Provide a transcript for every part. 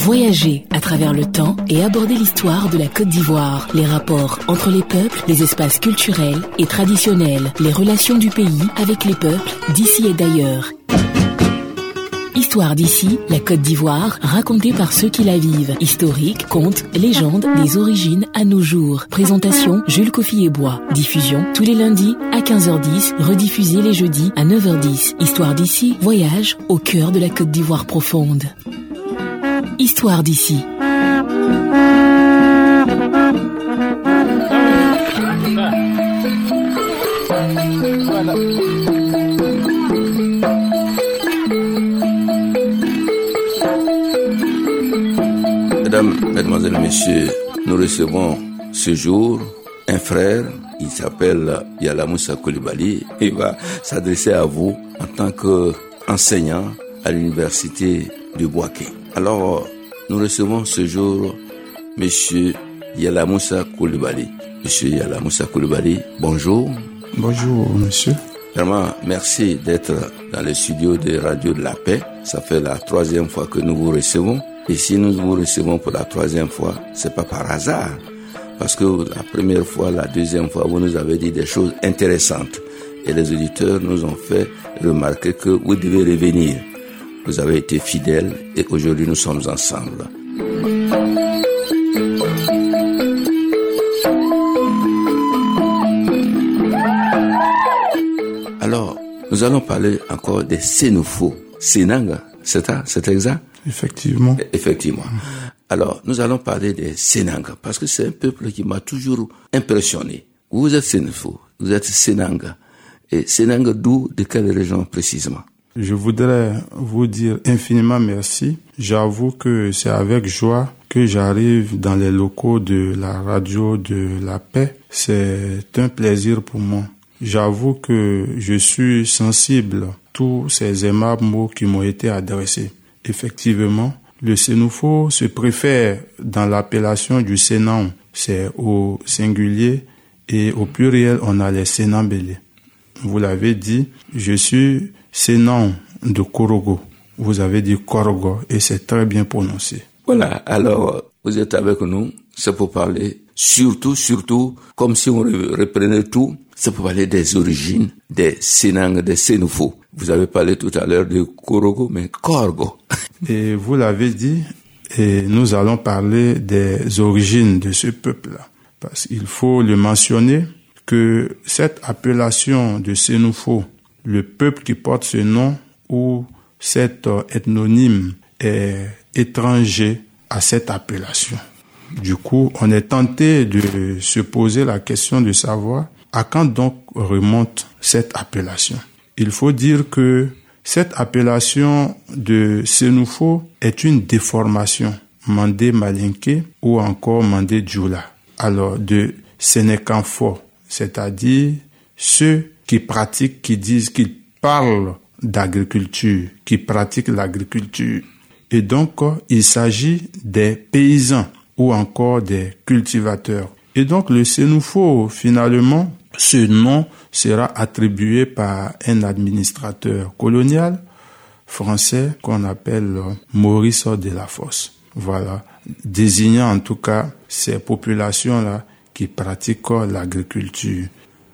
Voyager à travers le temps et aborder l'histoire de la Côte d'Ivoire, les rapports entre les peuples, les espaces culturels et traditionnels, les relations du pays avec les peuples d'ici et d'ailleurs. Histoire d'ici, la Côte d'Ivoire, racontée par ceux qui la vivent. Historique, contes, légendes, des origines à nos jours. Présentation, Jules Kofi-Ebois. Diffusion, tous les lundis à 15h10, rediffusée les jeudis à 9h10. Histoire d'ici, voyage au cœur de la Côte d'Ivoire profonde. Histoire d'ici. Mesdames, Mesdemoiselles, Messieurs, nous recevons ce jour un frère, il s'appelle Yala Moussa Coulibaly. Il va s'adresser à vous en tant qu'enseignant à l'université de Bouaké. Alors, nous recevons ce jour Monsieur Yala Moussa Coulibaly. Monsieur Yala Moussa Coulibaly, bonjour. Bonjour, monsieur. Vraiment, merci d'être dans le studio de Radio de la Paix. Ça fait la 3e fois que nous vous recevons. Et si nous vous recevons pour la 3e fois, c'est pas par hasard. Parce que la première fois, la 2e fois, vous nous avez dit des choses intéressantes. Et les auditeurs nous ont fait remarquer que vous devez revenir. Vous avez été fidèles et aujourd'hui nous sommes ensemble. Alors, nous allons parler encore des Sénoufo. Sénanga, c'est exact? Effectivement. Effectivement. Alors, nous allons parler des Sénanga, parce que c'est un peuple qui m'a toujours impressionné. Vous êtes Sénoufo, vous êtes Sénanga. Et Sénanga d'où, de quelle région précisément? Je voudrais vous dire infiniment merci. J'avoue que c'est avec joie que j'arrive dans les locaux de la radio de la Paix. C'est un plaisir pour moi. J'avoue que je suis sensible à tous ces aimables mots qui m'ont été adressés. Effectivement, le Sénoufo se préfère dans l'appellation du Sénan. C'est au singulier et au pluriel, on a les Sénambélés. Vous l'avez dit, je suis Sénan de Korogo. Vous avez dit Korogo et c'est très bien prononcé. Voilà, alors vous êtes avec nous, c'est pour parler surtout, comme si on reprenait tout, c'est pour parler des origines des Sénang, des Sénoufo. Vous avez parlé tout à l'heure de Korogo, mais Korgo. Et vous l'avez dit, et nous allons parler des origines de ce peuple-là. Parce qu'il faut le mentionner que cette appellation de Sénoufo, le peuple qui porte ce nom ou cet ethnonyme est étranger à cette appellation. Du coup, on est tenté de se poser la question de savoir à quand donc remonte cette appellation. Il faut dire que cette appellation de Sénoufo est une déformation Mandé Malinké ou encore Mandé Djoula. Alors de Sénécanfo, c'est-à-dire ceux qui pratiquent, qui disent qu'ils parlent d'agriculture, qui pratiquent l'agriculture. Et donc, il s'agit des paysans ou encore des cultivateurs. Et donc, le Sénoufo, finalement, ce nom sera attribué par un administrateur colonial français qu'on appelle Maurice Delafosse. Voilà, désignant en tout cas ces populations-là qui pratiquent l'agriculture.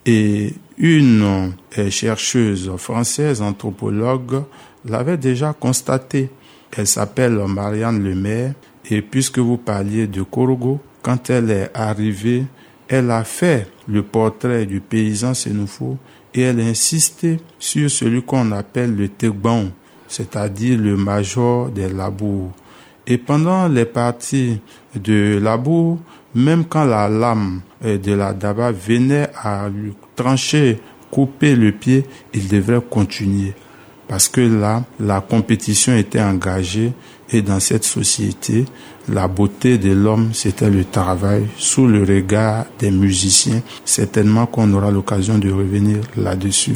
Et une chercheuse française, anthropologue, l'avait déjà constaté. Elle s'appelle Marianne Lemaire. Et puisque vous parliez de Korogo, quand elle est arrivée, elle a fait le portrait du paysan Sénoufo et elle a insisté sur celui qu'on appelle le Tegban, c'est-à-dire le major des labours. Et pendant les parties de labour, même quand la lame de la daba venait à lui trancher, couper le pied, il devrait continuer. Parce que là, la compétition était engagée et dans cette société, la beauté de l'homme, c'était le travail sous le regard des musiciens. Certainement qu'on aura l'occasion de revenir là-dessus.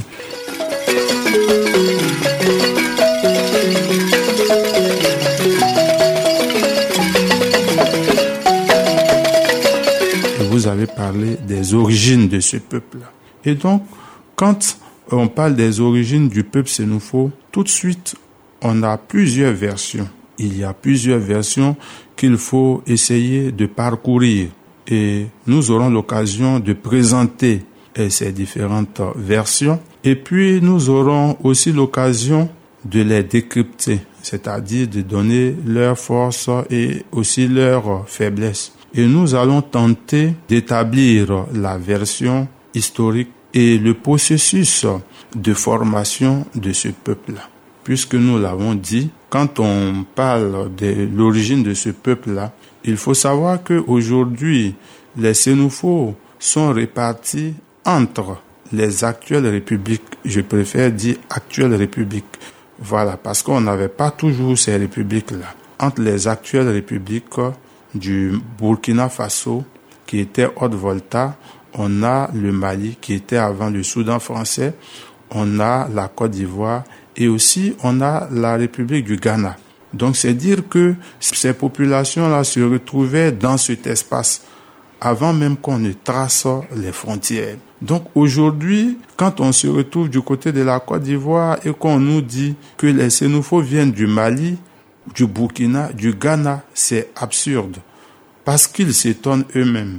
Vous avez parlé des origines de ce peuple-là. Et donc, quand on parle des origines du peuple Sénoufo, tout de suite, on a plusieurs versions. il y a plusieurs versions qu'il faut essayer de parcourir. Et nous aurons l'occasion de présenter ces différentes versions. Et puis, nous aurons aussi l'occasion de les décrypter, c'est-à-dire de donner leurs forces et aussi leurs faiblesses. Et nous allons tenter d'établir la version historique et le processus de formation de ce peuple-là. Puisque nous l'avons dit, quand on parle de l'origine de ce peuple-là, il faut savoir qu'aujourd'hui, les Sénoufos sont répartis entre les actuelles républiques. Je préfère dire actuelles républiques. Voilà, parce qu'on n'avait pas toujours ces républiques-là. Entre les actuelles républiques du Burkina Faso, qui était Haute-Volta, on a le Mali, qui était avant le Soudan français, on a la Côte d'Ivoire, et aussi on a la République du Ghana. Donc c'est dire que ces populations-là se retrouvaient dans cet espace avant même qu'on ne trace les frontières. Donc aujourd'hui, quand on se retrouve du côté de la Côte d'Ivoire et qu'on nous dit que les Sénoufos viennent du Mali, du Burkina, du Ghana, c'est absurde parce qu'ils s'étonnent eux-mêmes.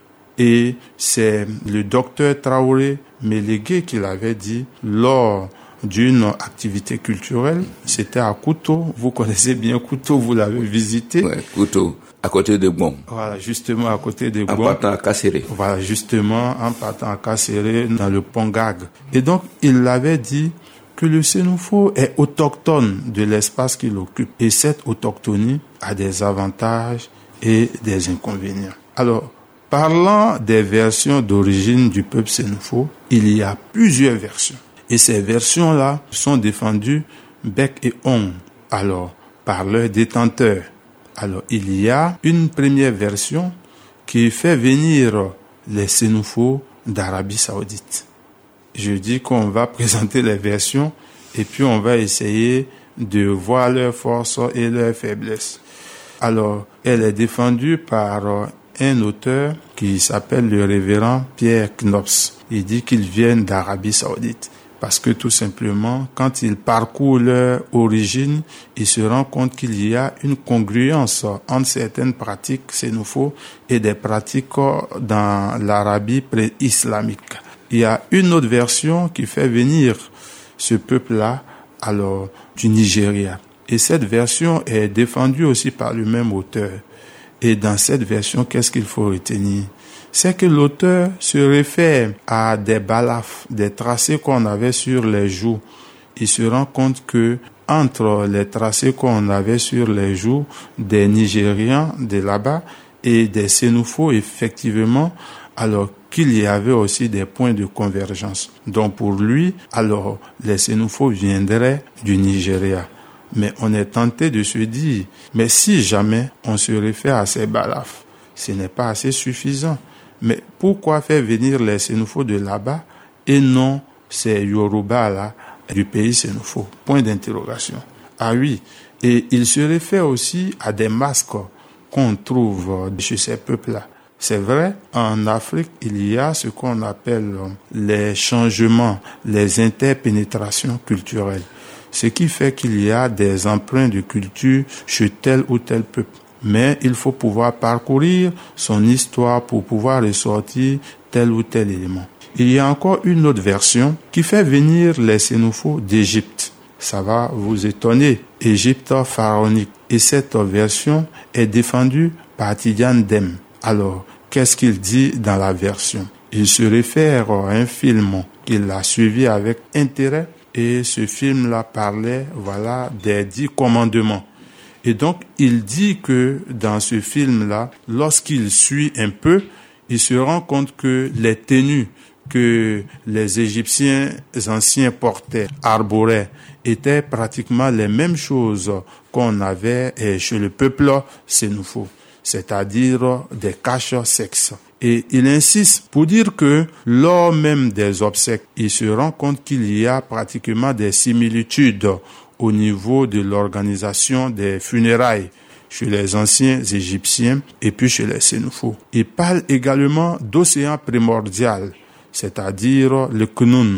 Et c'est le docteur Traoré Mélégué qui l'avait dit lors d'une activité culturelle. C'était à Kouto. Vous connaissez bien Kouto, vous l'avez visité. Ouais, Kouto, à côté de Gbom. Voilà, justement à côté de Gbom. En partant à Kasséré. Voilà, justement en partant à Kasséré, dans le Pont Gag. Et donc, il l'avait dit que le Sénoufo est autochtone de l'espace qu'il occupe. Et cette autochtonie a des avantages et des inconvénients. Alors, parlant des versions d'origine du peuple Sénoufo, il y a plusieurs versions. Et ces versions-là sont défendues bec et ongle, alors par leurs détenteurs. Alors, il y a une première version qui fait venir les Sénoufos d'Arabie Saoudite. Je dis qu'on va présenter les versions et puis on va essayer de voir leurs forces et leurs faiblesses. Alors, elle est défendue par un auteur qui s'appelle le révérend Pierre Knops. Il dit qu'ils viennent d'Arabie Saoudite. Parce que tout simplement, quand il parcourt leur origine, il se rend compte qu'il y a une congruence entre certaines pratiques sénoufos et des pratiques dans l'Arabie pré-islamique. Il y a une autre version qui fait venir ce peuple-là, alors, du Nigeria. Et cette version est défendue aussi par le même auteur. Et dans cette version, qu'est-ce qu'il faut retenir? C'est que l'auteur se réfère à des balafres, des tracés qu'on avait sur les joues. Il se rend compte que entre les tracés qu'on avait sur les joues des Nigérians de là-bas et des Sénoufos, effectivement, alors qu'il y avait aussi des points de convergence. Donc pour lui, alors les Sénoufos viendraient du Nigeria. Mais on est tenté de se dire, mais si jamais on se réfère à ces balafres, ce n'est pas assez suffisant. Mais pourquoi faire venir les Sénoufos de là-bas et non ces Yoruba-là du pays Sénoufo? Point d'interrogation. Ah oui, et il se réfère aussi à des masques qu'on trouve chez ces peuples-là. C'est vrai, en Afrique, il y a ce qu'on appelle les changements, les interpénétrations culturelles. Ce qui fait qu'il y a des emprunts de culture chez tel ou tel peuple. Mais il faut pouvoir parcourir son histoire pour pouvoir ressortir tel ou tel élément. Il y a encore une autre version qui fait venir les Sénoufos d'Égypte. Ça va vous étonner. Égypte pharaonique. Et cette version est défendue par Tidiane Dem. Alors, qu'est-ce qu'il dit dans la version? Il se réfère à un film qu'il a suivi avec intérêt. Et ce film-là parlait, voilà, des 10 commandements. Et donc, il dit que dans ce film-là, lorsqu'il suit un peu, il se rend compte que les tenues que les Égyptiens anciens portaient, arboraient, étaient pratiquement les mêmes choses qu'on avait chez le peuple sénoufo, c'est-à-dire des caches sexes. Et il insiste pour dire que lors même des obsèques, il se rend compte qu'il y a pratiquement des similitudes au niveau de l'organisation des funérailles chez les anciens Égyptiens et puis chez les Sénoufos. Il parle également d'océan primordial, c'est-à-dire le Knoun,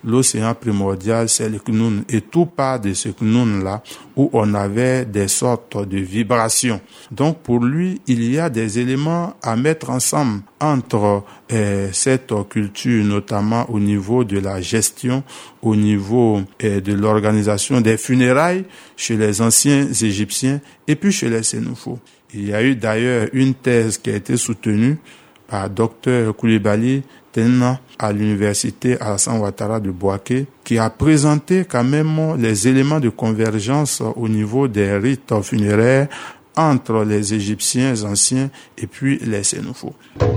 l'océan primordial, c'est le Knoun. Et tout part de ce Knoun-là, où on avait des sortes de vibrations. Donc, pour lui, il y a des éléments à mettre ensemble entre cette culture, notamment au niveau de la gestion, au niveau de l'organisation des funérailles chez les anciens Égyptiens et puis chez les Sénoufos. Il y a eu d'ailleurs une thèse qui a été soutenue par Dr Coulibaly Tenna à l'université Alassane Ouattara de Bouaké, qui a présenté quand même les éléments de convergence au niveau des rites funéraires entre les Égyptiens anciens et puis les Sénoufos.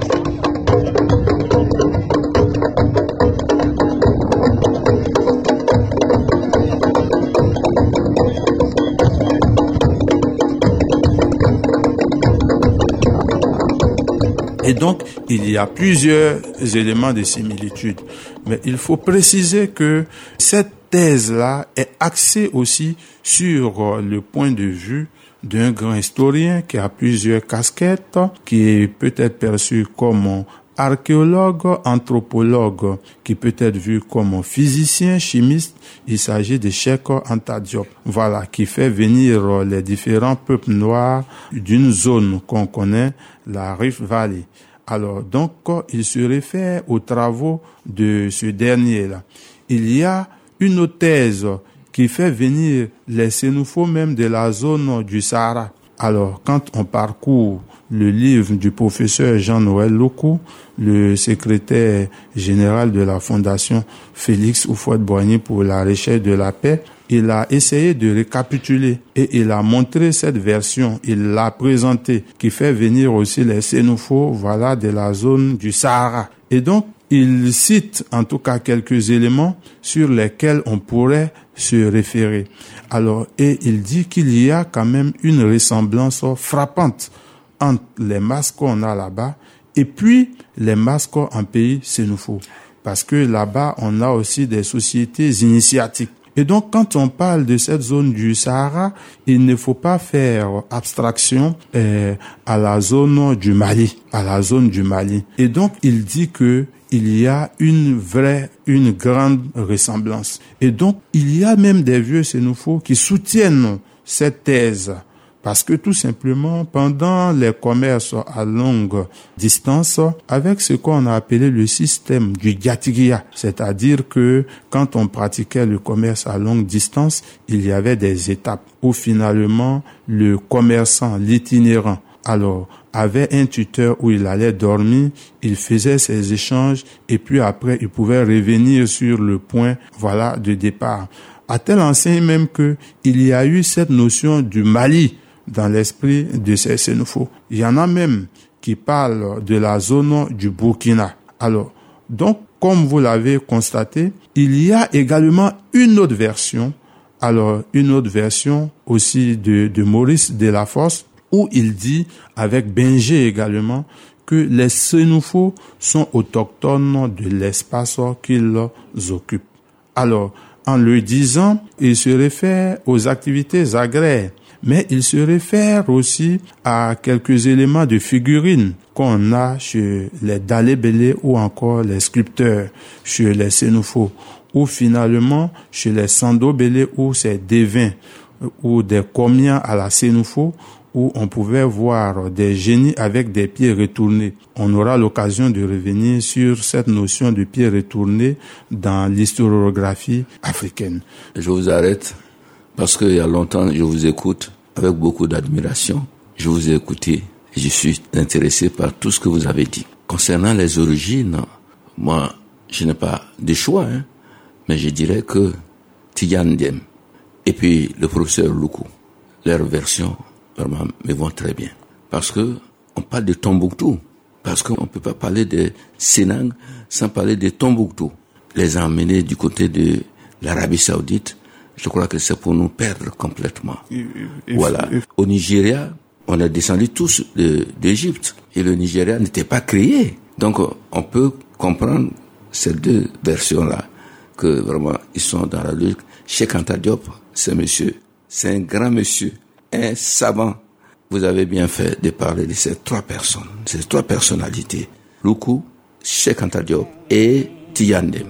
Et donc, il y a plusieurs éléments de similitude. Mais il faut préciser que cette thèse-là est axée aussi sur le point de vue d'un grand historien qui a plusieurs casquettes, qui est peut-être perçu comme archéologue, anthropologue, qui peut être vu comme physicien, chimiste. Il s'agit de Cheikh Anta Diop, voilà, qui fait venir les différents peuples noirs d'une zone qu'on connaît, la Rift Valley. Alors, donc, il se réfère aux travaux de ce dernier-là. Il y a une autre thèse qui fait venir les Sénoufos même de la zone du Sahara. Alors, quand on parcourt le livre du professeur Jean-Noël Loukou, le secrétaire général de la Fondation Félix Houphouët-Boigny pour la recherche de la paix, il a essayé de récapituler et il a montré cette version, il l'a présentée, qui fait venir aussi les Sénoufos, voilà, de la zone du Sahara. Et donc, il cite en tout cas quelques éléments sur lesquels on pourrait se référer. Alors, et il dit qu'il y a quand même une ressemblance frappante entre les masques qu'on a là-bas et puis les masques en pays sénoufo. Parce que là-bas, on a aussi des sociétés initiatiques. Et donc, quand on parle de cette zone du Sahara, il ne faut pas faire abstraction à la zone du Mali, Et donc, il dit que il y a une grande ressemblance. Et donc, il y a même des vieux sénoufos qui soutiennent cette thèse. Parce que tout simplement, pendant les commerces à longue distance, avec ce qu'on a appelé le système du Gatiguia, c'est-à-dire que quand on pratiquait le commerce à longue distance, il y avait des étapes où finalement le commerçant, l'itinérant, alors avait un tuteur où il allait dormir, il faisait ses échanges et puis après il pouvait revenir sur le point, voilà, de départ. À telle enseigne même que il y a eu cette notion du Mali dans l'esprit de ces Sénoufos. Il y en a même qui parlent de la zone du Burkina. Alors, donc, comme vous l'avez constaté, il y a également une autre version, aussi de Maurice Delafosse, où il dit, avec Benjé également, que les Sénoufos sont autochtones de l'espace qu'ils occupent. Alors, en le disant, il se réfère aux activités agraires, mais il se réfère aussi à quelques éléments de figurines qu'on a chez les Dalébélé ou encore les sculpteurs, chez les Sénoufos, ou finalement chez les Sando-Bélé ou ces devins, ou des comiens à la Sénoufo, où on pouvait voir des génies avec des pieds retournés. On aura l'occasion de revenir sur cette notion de pieds retournés dans l'historiographie africaine. Je vous arrête parce qu'il y a longtemps, je vous écoute avec beaucoup d'admiration. Je vous ai écouté et je suis intéressé par tout ce que vous avez dit. Concernant les origines, moi, je n'ai pas de choix, mais je dirais que Tidiane Diem et puis le professeur Loukou, leur version vraiment me vont très bien. Parce que on parle de Tombouctou, parce qu'on ne peut pas parler de Sénang sans parler de Tombouctou. Les emmener du côté de l'Arabie Saoudite, je crois que c'est pour nous perdre complètement. Voilà. Au Nigeria, on est descendus tous d'Égypte et le Nigeria n'était pas créé. Donc, on peut comprendre ces deux versions-là, que vraiment, ils sont dans la lutte. Cheikh Anta Diop, c'est un grand monsieur, un savant. Vous avez bien fait de parler de ces trois personnes, ces trois personnalités. Loukou, Cheikh Anta Diop et Tidiane Diem.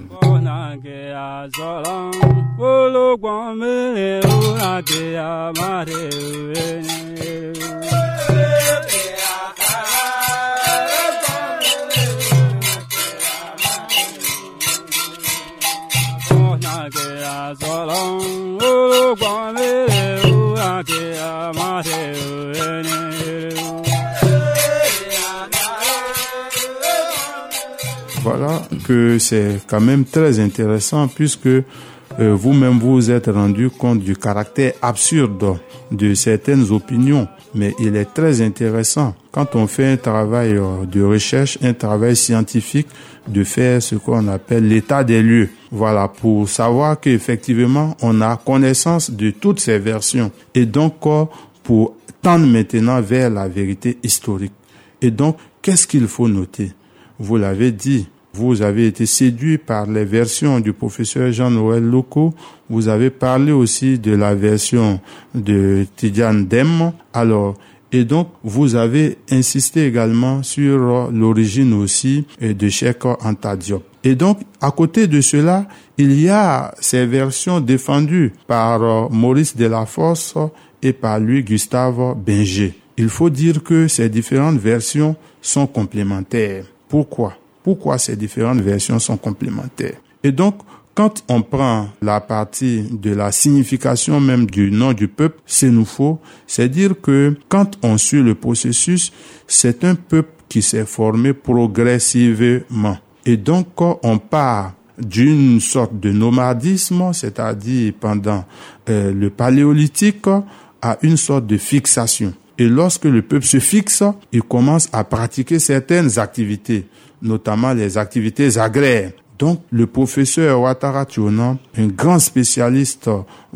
Voilà que c'est quand même très intéressant puisque vous-même vous êtes rendu compte du caractère absurde de certaines opinions. Mais il est très intéressant quand on fait un travail de recherche, un travail scientifique, de faire ce qu'on appelle l'état des lieux. Voilà, pour savoir qu'effectivement on a connaissance de toutes ces versions et donc pour tendre maintenant vers la vérité historique. Et donc, qu'est-ce qu'il faut noter? Vous l'avez dit, vous avez été séduit par les versions du professeur Jean-Noël Loko. Vous avez parlé aussi de la version de Tidiane Dem. Alors, et donc, vous avez insisté également sur l'origine aussi de Cheikh Anta Diop. Et donc, à côté de cela, il y a ces versions défendues par Maurice Delafosse et par Louis-Gustave Binger. Il faut dire que ces différentes versions sont complémentaires. Pourquoi ces différentes versions sont complémentaires? Et donc, quand on prend la partie de la signification même du nom du peuple sénoufo, c'est dire que quand on suit le processus, c'est un peuple qui s'est formé progressivement. Et donc, on part d'une sorte de nomadisme, c'est-à-dire pendant le paléolithique, à une sorte de fixation. Et lorsque le peuple se fixe, il commence à pratiquer certaines activités, notamment les activités agraires. Donc, le professeur Ouattara Tionan, un grand spécialiste,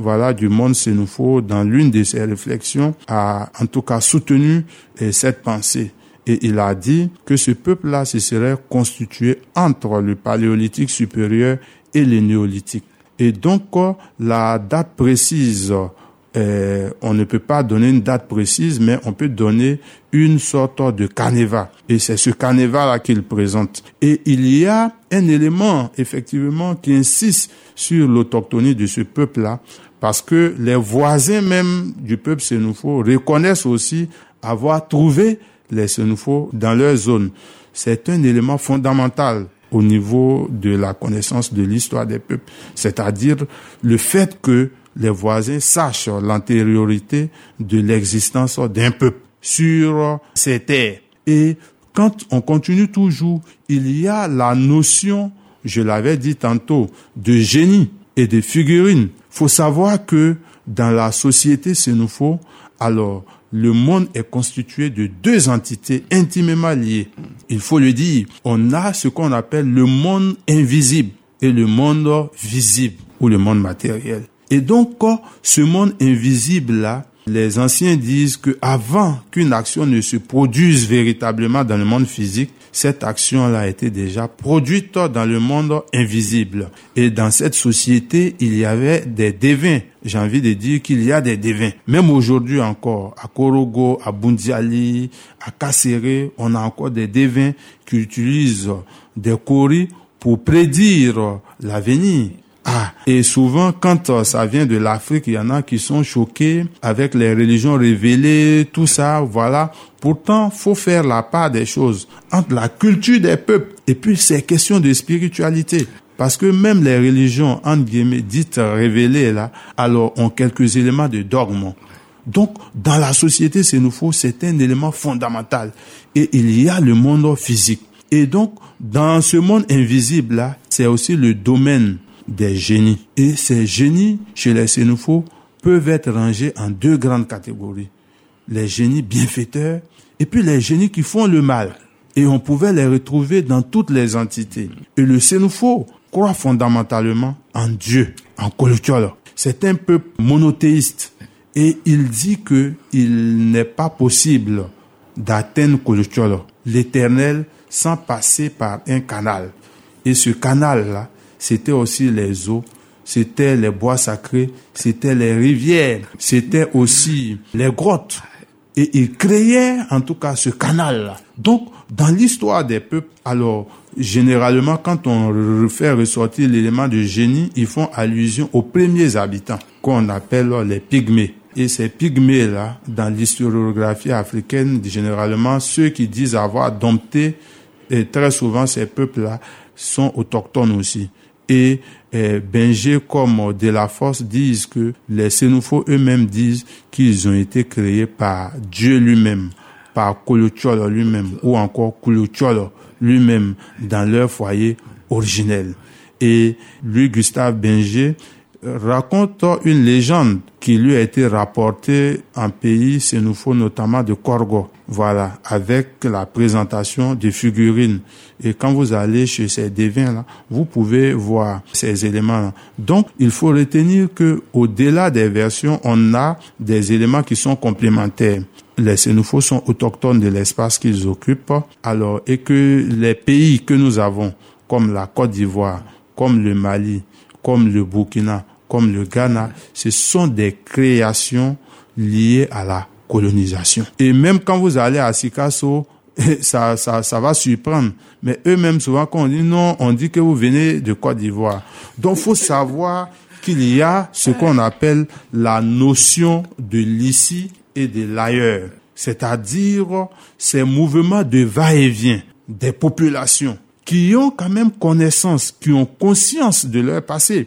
du monde sénoufo, dans l'une de ses réflexions, a en tout cas soutenu cette pensée. Et il a dit que ce peuple-là se serait constitué entre le paléolithique supérieur et le néolithique. Et donc, la date précise, on ne peut pas donner une date précise, mais on peut donner une sorte de canevas. Et c'est ce canevas-là qu'il présente. Et il y a un élément, effectivement, qui insiste sur l'autochtonie de ce peuple-là, parce que les voisins même du peuple sénoufo reconnaissent aussi avoir trouvé les sénoufos dans leur zone. C'est un élément fondamental au niveau de la connaissance de l'histoire des peuples. C'est-à-dire le fait que les voisins sachent l'antériorité de l'existence d'un peuple sur ces terres. Et quand on continue toujours, il y a la notion, je l'avais dit tantôt, de génie et de figurine. Faut savoir que dans la société sénoufo, alors, le monde est constitué de deux entités intimement liées. Il faut le dire, on a ce qu'on appelle le monde invisible et le monde visible ou le monde matériel. Et donc, ce monde invisible-là, les anciens disent que avant qu'une action ne se produise véritablement dans le monde physique, cette action-là a été déjà produite dans le monde invisible. Et dans cette société, il y avait des devins. J'ai envie de dire qu'il y a des devins. Même aujourd'hui encore, à Korogo, à Bundiali, à Kasséré, on a encore des devins qui utilisent des koris pour prédire l'avenir. Et souvent, quand ça vient de l'Afrique, il y en a qui sont choqués avec les religions révélées, tout ça, voilà. Pourtant, faut faire la part des choses entre la culture des peuples et puis ces questions de spiritualité. Parce que même les religions, entre guillemets, dites révélées, là, alors ont quelques éléments de dogme. Donc, dans la société sénoufo, c'est un élément fondamental. Et il y a le monde physique. Et donc, dans ce monde invisible-là, c'est aussi le domaine des génies. Et ces génies, chez les sénoufos, peuvent être rangés en deux grandes catégories. Les génies bienfaiteurs et puis les génies qui font le mal. Et on pouvait les retrouver dans toutes les entités. Et le sénoufo croit fondamentalement en Dieu, en Kolotcholo. C'est un peuple monothéiste. Et il dit que il n'est pas possible d'atteindre Kolotcholo, l'Éternel, sans passer par un canal. Et ce canal-là, c'était aussi les eaux, c'était les bois sacrés, c'était les rivières, c'était aussi les grottes. Et il créait en tout cas ce canal-là. Donc, dans l'histoire des peuples, alors, généralement, quand on fait ressortir l'élément de génie, ils font allusion aux premiers habitants, qu'on appelle les pygmées. Et ces pygmées-là, dans l'historiographie africaine, généralement, ceux qui disent avoir dompté, et très souvent ces peuples-là, sont autochtones aussi. Et Benger comme Delafosse disent que les Sénoufos eux-mêmes disent qu'ils ont été créés par Dieu lui-même, par Kouloucholo lui-même, ou encore Kouloucholo lui-même dans leur foyer originel. Et lui, Gustave Benger, raconte une légende qui lui a été rapportée en pays sénoufo, notamment de Korgo. Voilà, avec la présentation des figurines. Et quand vous allez chez ces devins-là, vous pouvez voir ces éléments-là. Donc, il faut retenir que, au-delà des versions, on a des éléments qui sont complémentaires. Les Sénoufos sont autochtones de l'espace qu'ils occupent. Alors, et que les pays que nous avons, comme la Côte d'Ivoire, comme le Mali, comme le Burkina, comme le Ghana, ce sont des créations liées à la colonisation. Et même quand vous allez à Sikasso, ça va surprendre. Mais eux-mêmes, souvent, quand on dit non, on dit que vous venez de Côte d'Ivoire. Donc, faut savoir qu'il y a ce qu'on appelle la notion de l'ici et de l'ailleurs. C'est-à-dire ces mouvements de va-et-vient des populations qui ont quand même connaissance, qui ont conscience de leur passé.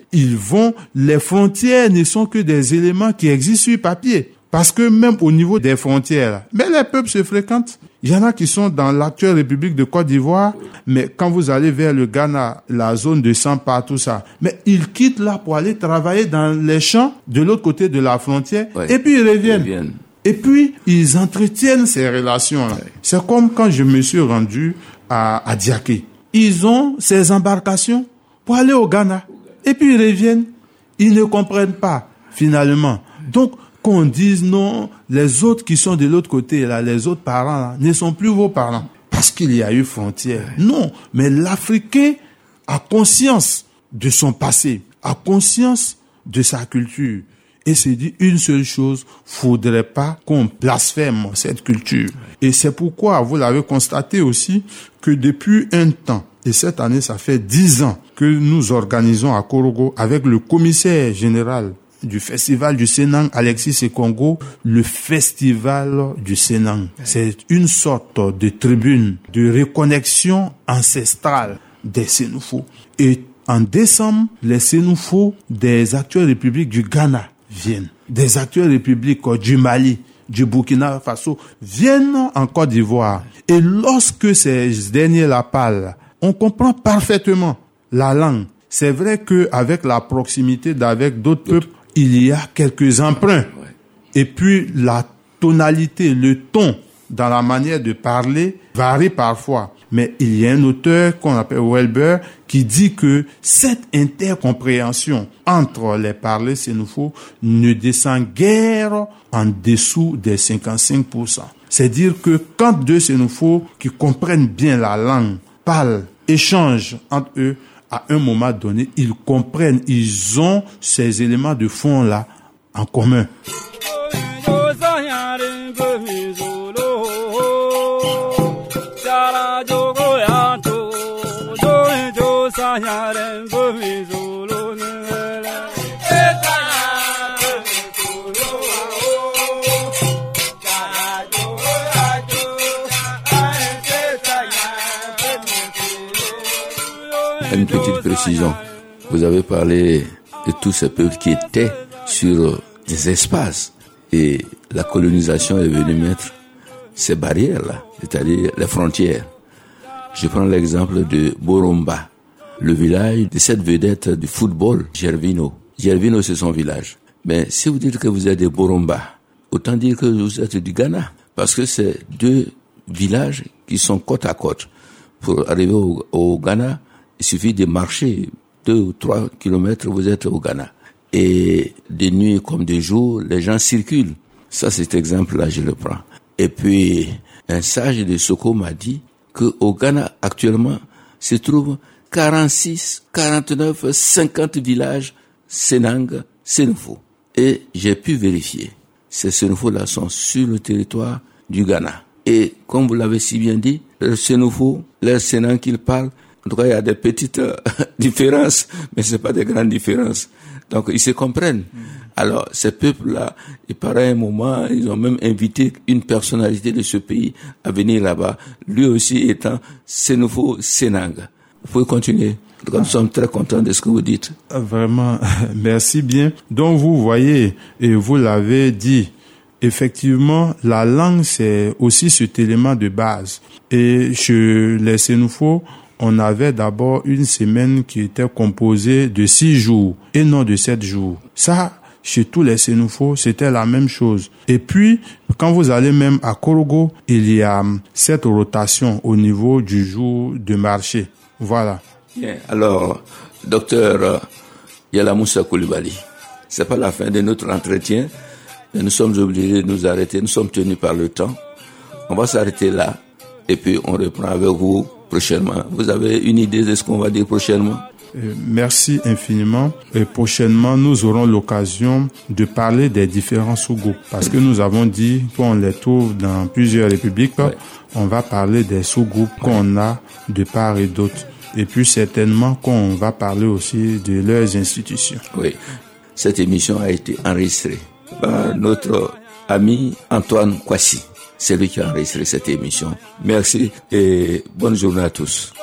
Les frontières ne sont que des éléments qui existent sur papier. Parce que même au niveau des frontières, mais les peuples se fréquentent. Il y en a qui sont dans l'actuelle République de Côte d'Ivoire, mais quand vous allez vers le Ghana, la zone de Sampa, tout ça, mais ils quittent là pour aller travailler dans les champs de l'autre côté de la frontière, et puis ils reviennent. Et puis, ils entretiennent ces relations-là. Ouais. C'est comme quand je me suis rendu à Diaké. Ils ont ces embarcations pour aller au Ghana. Et puis, ils reviennent. Ils ne comprennent pas, finalement. Donc, qu'on dise non, les autres qui sont de l'autre côté, là, les autres parents, là, ne sont plus vos parents. Parce qu'il y a eu frontière. Non, mais l'Africain a conscience de son passé, a conscience de sa culture. Et se dit une seule chose, faudrait pas qu'on blasphème cette culture. Et c'est pourquoi, vous l'avez constaté aussi, que depuis un temps, et cette année, ça fait 10 ans que nous organisons à Korogo, avec le commissaire général du festival du Sénang, Alexis Sekongo, le festival du Sénang. C'est une sorte de tribune de reconnexion ancestrale des Sénoufos. Et en décembre, les Sénoufos des actuelles républiques du Ghana viennent. Des actuelles républiques du Mali, du Burkina Faso viennent en Côte d'Ivoire. Et lorsque ces derniers-là parlent, on comprend parfaitement la langue. C'est vrai qu'avec la proximité d'avec d'autres peuples, il y a quelques emprunts. Et puis la tonalité, le ton dans la manière de parler varie parfois. Mais il y a un auteur qu'on appelle Welber qui dit que cette intercompréhension entre les parlers sénoufos ne descend guère en dessous des 55%. C'est-à-dire que quand deux sénoufos qui comprennent bien la langue parlent, échangent entre eux, à un moment donné, ils comprennent, ils ont ces éléments de fond-là en commun. Une petite précision. Vous avez parlé de tous ces peuples qui étaient sur des espaces et la colonisation est venue mettre ces barrières-là, c'est-à-dire les frontières. Je prends l'exemple de Boromba, le village de cette vedette du football, Gervino. Gervino, c'est son village. Mais si vous dites que vous êtes de Boromba, autant dire que vous êtes du Ghana, parce que c'est deux villages qui sont côte à côte. Pour arriver au Ghana, il suffit de marcher 2 ou 3 kilomètres, vous êtes au Ghana. Et de nuit comme de jour, les gens circulent. Ça, cet exemple-là, je le prends. Et puis, un sage de Soko m'a dit qu'au Ghana, actuellement, se trouvent 46, 49, 50 villages Sénang, Sénoufo. Et j'ai pu vérifier. Ces Sénoufos-là sont sur le territoire du Ghana. Et comme vous l'avez si bien dit, le Sénoufo, le Sénang qu'ils parlent, En tout cas, il y a des petites différences, mais c'est pas des grandes différences. Donc, ils se comprennent. Alors, ces peuples-là, et par un moment, ils ont même invité une personnalité de ce pays à venir là-bas, lui aussi étant Sénoufo Sénang. Vous pouvez continuer. En tout cas, nous sommes très contents de ce que vous dites. Vraiment, merci bien. Donc, vous voyez, et vous l'avez dit, effectivement, la langue, c'est aussi cet élément de base. Et chez les Sénoufo, on avait d'abord une semaine qui était composée de 6 jours et non de 7 jours. Ça, chez tous les Sénoufo, c'était la même chose. Et puis, quand vous allez même à Korogo, il y a cette rotation au niveau du jour de marché. Voilà. Bien. Alors, docteur Yalamoussa Coulibaly, c'est pas la fin de notre entretien, mais nous sommes obligés de nous arrêter. Nous sommes tenus par le temps. On va s'arrêter là et puis on reprend avec vous prochainement. Vous avez une idée de ce qu'on va dire prochainement? Merci infiniment. Et prochainement, nous aurons l'occasion de parler des différents sous-groupes. Parce que nous avons dit qu'on les trouve dans plusieurs républiques. Ouais. On va parler des sous-groupes qu'on a de part et d'autre. Et puis certainement qu'on va parler aussi de leurs institutions. Oui, cette émission a été enregistrée par notre ami Antoine Kwasi. C'est lui qui a enregistré cette émission. Merci et bonne journée à tous.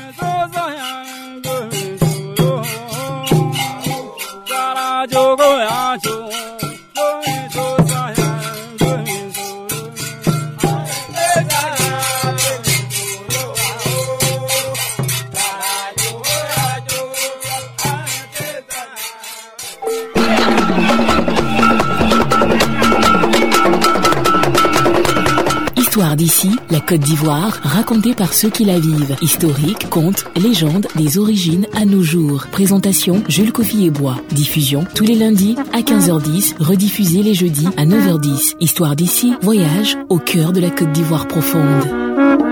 Histoire d'ici, la Côte d'Ivoire, racontée par ceux qui la vivent. Historique, contes, légendes, des origines à nos jours. Présentation, Jules Kofi-Ebois. Diffusion, tous les lundis à 15h10, rediffusée les jeudis à 9h10. Histoire d'ici, voyage au cœur de la Côte d'Ivoire profonde.